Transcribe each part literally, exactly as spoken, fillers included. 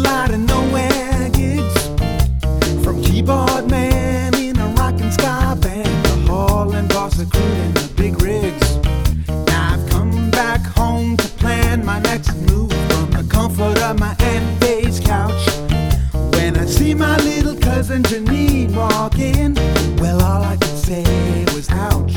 out of nowhere gigs, from keyboard man in a rockin' ska band to hall and boss recruiting the big rigs. Now I've come back home to plan my next move from the comfort of my Aunt Faye's couch. When I see my little cousin Janine walk in, well, all I could say was, ouch.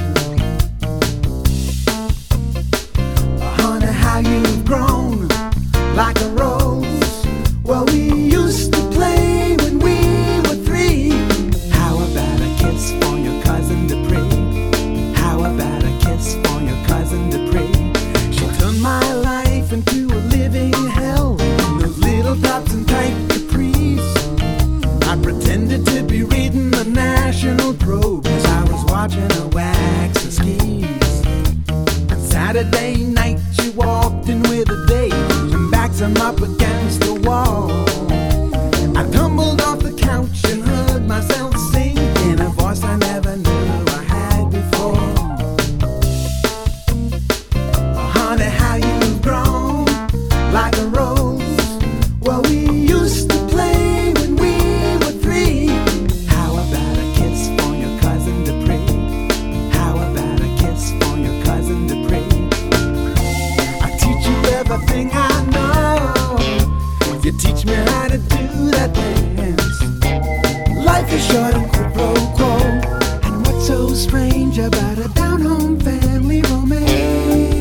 Honey, how you've grown like a rose. Well, we used to play when we were three. How about a kiss for your cousin Dupree? How about a kiss for your cousin Dupree? She turned my life into a living hell. Those little tops and tight capris. I pretended to be reading the National Probe as I was watching her wax her skis. On Saturday night she walked in with a date and backed him up against the wall. I tumbled off the couch and heard myself sing in a voice I never knew I had before. Oh, honey, how you've grown like a rose. Well, we used to play when we were three. How about a kiss for your cousin Dupree? How about a kiss for your cousin Dupree? I teach you everything I know. You teach me how to do that dance. Life is short and quid pro quo. And what's so strange about a down-home family romance?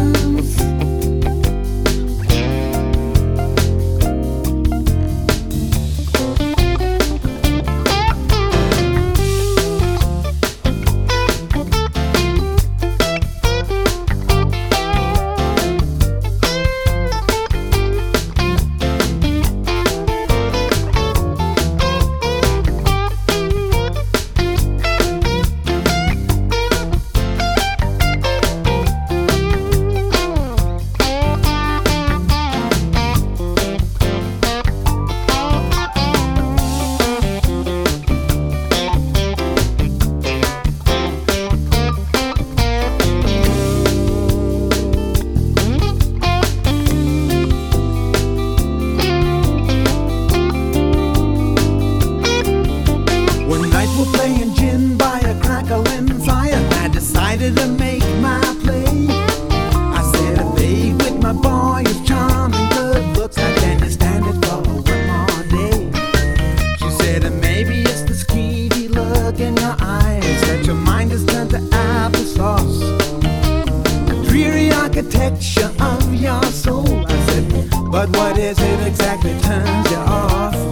Playing gin by a crackling fire, I decided to make my play. I said, a babe with my boy is charming, good looks, I can't stand it for one more day. She said, maybe it's the skeevy look in your eyes that your mind has turned to applesauce. The dreary architecture of your soul. I said, but what is it exactly turns you off?